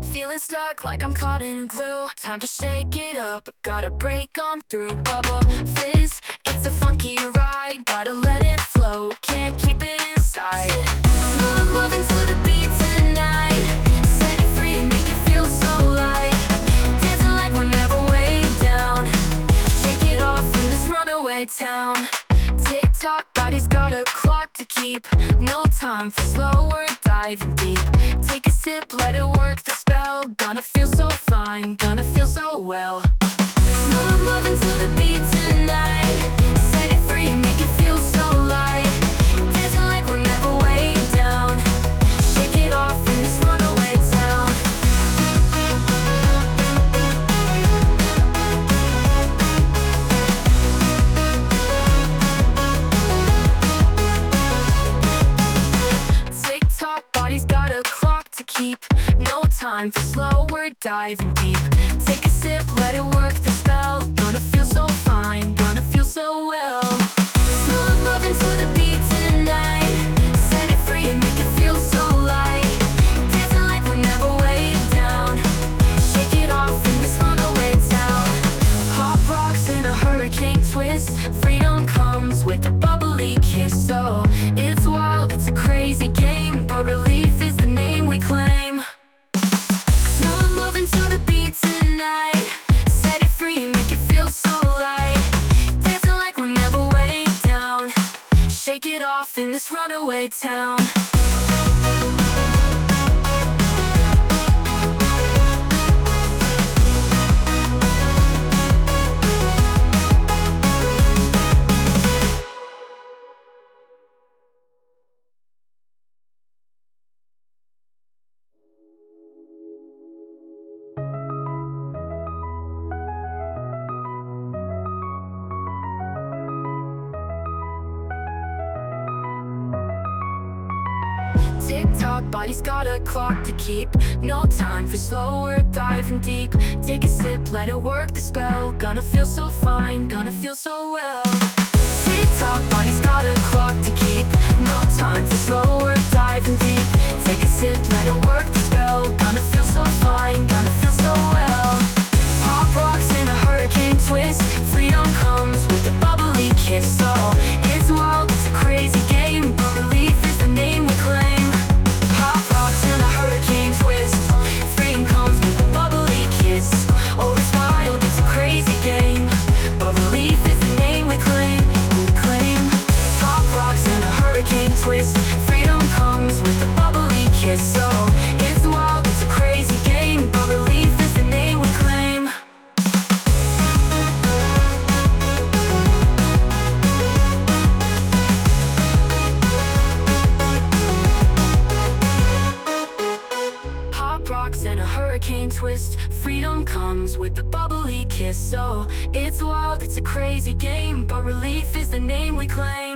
Feeling stuck like I'm caught in glue. Time to shake it up, gotta break on through. Bubble fizz, it's a funky ride. Gotta let it flow, can't keep it inside. Moving to the beat tonight. Set it free, make it feel so light. Dancing like we're never way down. Shake it off in this runaway town. Tick-tock, body's got a clock to keep. No time for slow, we're diving deep. Take a sip, let it work the spell. Gonna feel so fine, gonna feel so well. Moving to the beat tonight. Set it free, make it feel so light. Dancing like we're never way down. Shake it off in this runaway town. Tick-tock, body's got a clock to keep. No time for slow, we're diving deep. Take a sip, let it work the spell. Gonna feel so fine, gonna feel so well. Smooth moving to the beat tonight. Set it free and make it feel so light. Dancing like we're never way down. Shake it off in this runaway town. Pop rocks in a hurricane twist. Freedom comes with a bubbly kiss. So it's wild, it's a crazy game, but relief is the name we claim. Smooth moving to the beat tonight. Set it free, make it feel so light. Dancing like we're never way down. Shake it off in this runaway town. Tick-tock, body's got a clock to keep. No time for slow, we're diving deep. Take a sip, let it work the spell. Gonna feel so fine, gonna feel so well. Tick-tock, body's got a clock to keep. No time for slow, we're diving deep. Take a sip, let it work the spell. Gonna feel so fine, gonna feel so well. Pop rocks in a hurricane twist. Freedom comes with a bubbly kiss. So it's wild, it's a crazy game, but relief is the name we claim. Pop rocks in a hurricane twist. Freedom comes with a bubbly kiss. Oh, it's wild, it's a crazy game, but relief is the name we claim. We claim. Pop rocks in a hurricane twist. Freedom comes with a bubbly kiss. So it's wild, it's a crazy game, but relief is the name we claim. Pop rocks and a hurricane twist. Freedom comes with a bubbly kiss. So it's wild, it's a crazy game, but relief is the name we claim.